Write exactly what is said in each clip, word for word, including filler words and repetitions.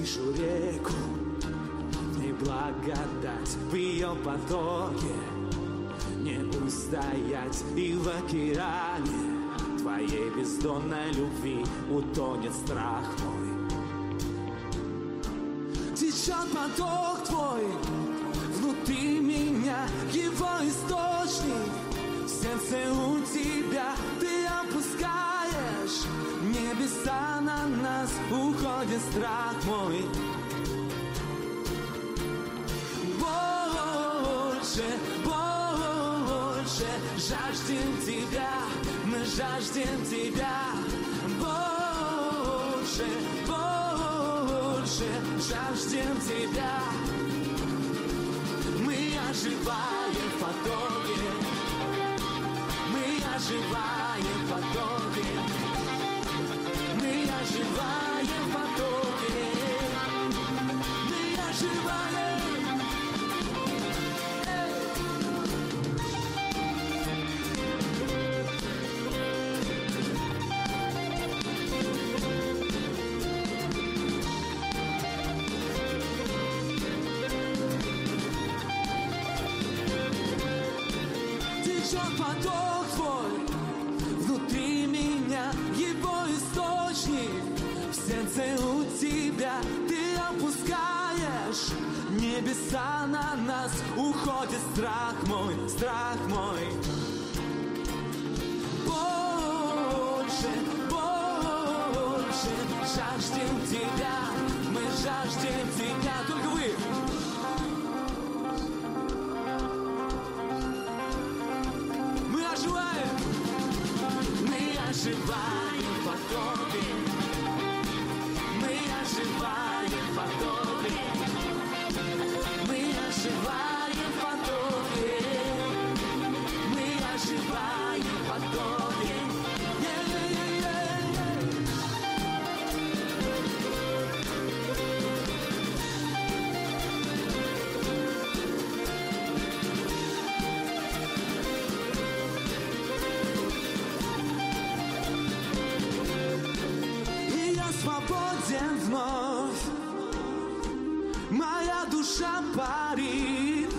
вижу реку, в ней благодать, в ее потоке не устоять, и в океане твоей бездонной любви утонет страх мой. Течет поток твой внутри меня, его источник в сердце у тебя. Ты опускаешь небеса на нас, уходит страх мой. Больше, больше жаждем тебя, мы жаждем тебя. Больше, больше жаждем тебя. Мы оживаем в потоке, мы оживаем в потоке, мы оживаем в потоке, мы оживаем. Течет поток твой внутри меня, его источник в сердце у тебя. Ты опускаешь небеса на нас, уходит страх мой, страх мой. Больше, больше жаждем тебя, мы жаждем тебя. Только вы. Мы оживаем в потоке, мы оживаем в потоке, мы оживаем в потоке, мы оживаем в потоке. Свободен вновь, моя душа парит.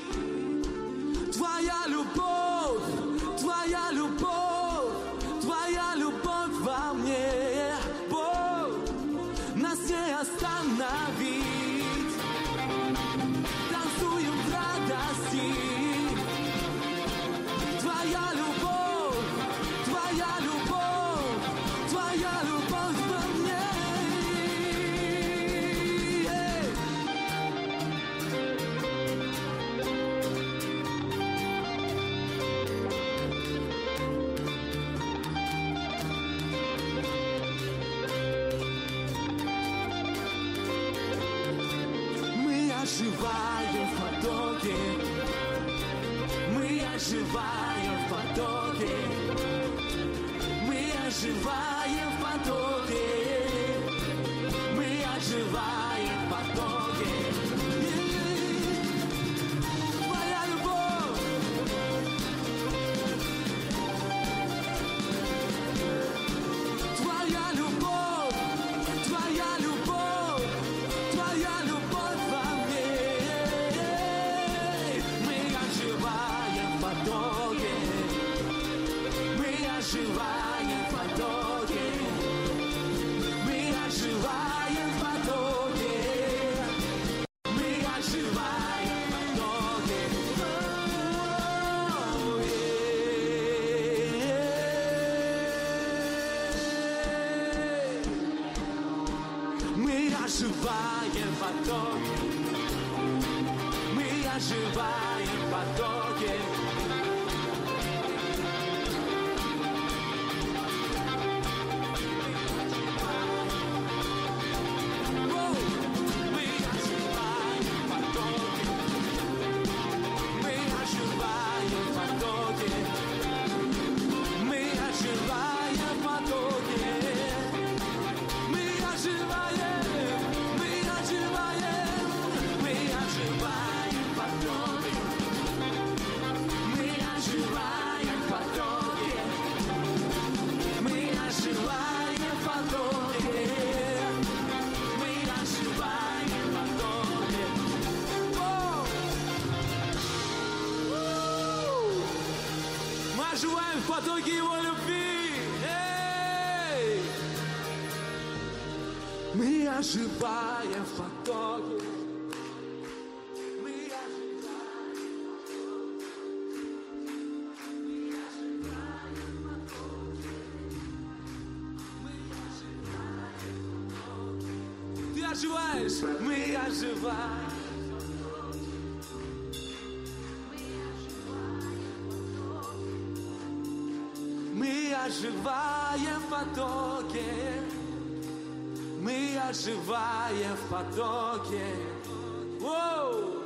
Твоя любовь, твоя любовь, твоя любовь во мне. Бог, нас не остановить. Танцуем в радости. Твоя любовь, твоя любовь, твоя любовь во мне. Оживаем в потоке, мы оживаем в потоке, мы оживаем в потоке, мы оживаем в потоке. Твоя любовь, твоя любовь, твоя любовь, твоя любовь во мне. Мы оживаем в потоке, мы оживаем в потоке, мы оживаем в потоке. Мы оживаем в потоке, мы оживаем в потоке. Мы потоке Его любви. Эй! Мы оживаем в потоке. Оживаешь, мы оживаем. Мы оживаем в потоке. Мы оживаем в потоке. Воу!